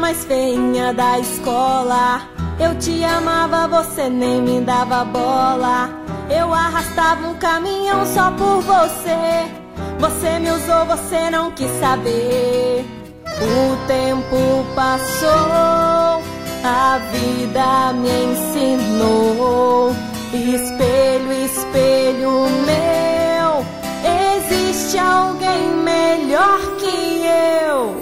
mais feinha da escola. Eu te amava, você nem me dava bola. Eu arrastava um caminhão só por você. Você me usou, você não quis saber. O tempo passou, a vida me ensinou. Espelho, espelho meu, existe alguém melhor que eu.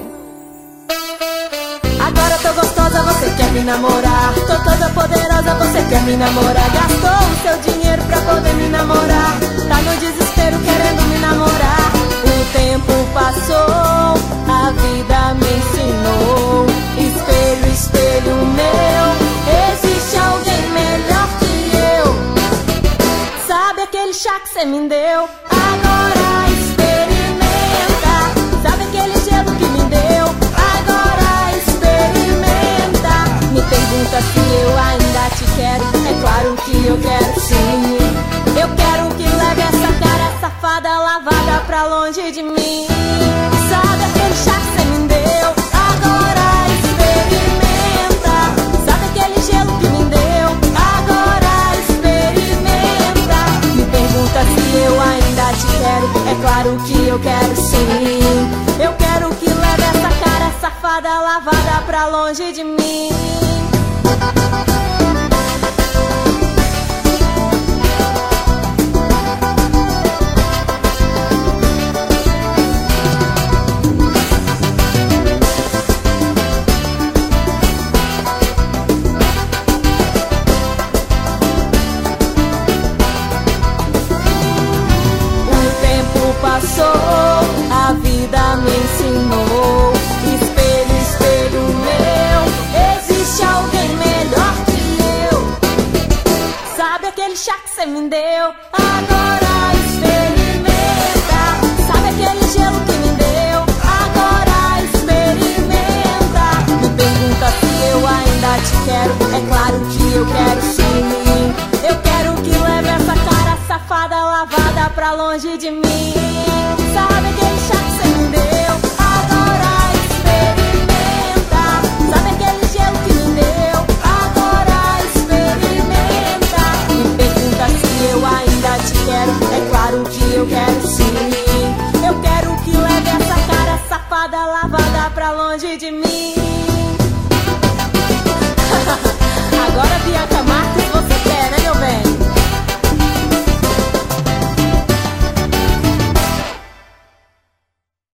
Agora tô gostosa, você quer me namorar. Tô toda poderosa, você quer me namorar. Gastou o seu dinheiro pra poder me namorar. Tá no desespero querendo me namorar. O tempo passou, a vida me ensinou. Espelho, espelho meu, existe alguém melhor que eu. Sabe aquele chá que cê me deu? Agora experimenta. Sabe aquele gelo que me deu? Agora experimenta. Me pergunta se eu ainda te quero. É claro que eu quero sim. Eu quero que leve essa cara safada lavada pra longe de mim. Sabe aquele chá que cê me deu? Agora experimenta. Sabe aquele gelo que me deu? Agora experimenta. Me pergunta se eu ainda te quero. É claro que eu quero sim. Eu quero que leve essa cara safada lavada pra longe de mim. Passou, a vida me ensinou. Espelho, espelho meu, existe alguém melhor que eu. Sabe aquele chá que cê me deu? Agora experimenta. Sabe aquele gelo que me deu? Agora experimenta. Me pergunta se eu ainda te quero. É claro que eu quero sim. Eu quero que leve essa cara safada lavada pra longe de mim. Sabe aquele chá que cê me deu? Agora experimenta. Sabe aquele gelo que me deu? Agora experimenta. Me pergunta se eu ainda te quero. É claro que eu quero sim. Eu quero que leve essa cara safada lavada pra longe de mim.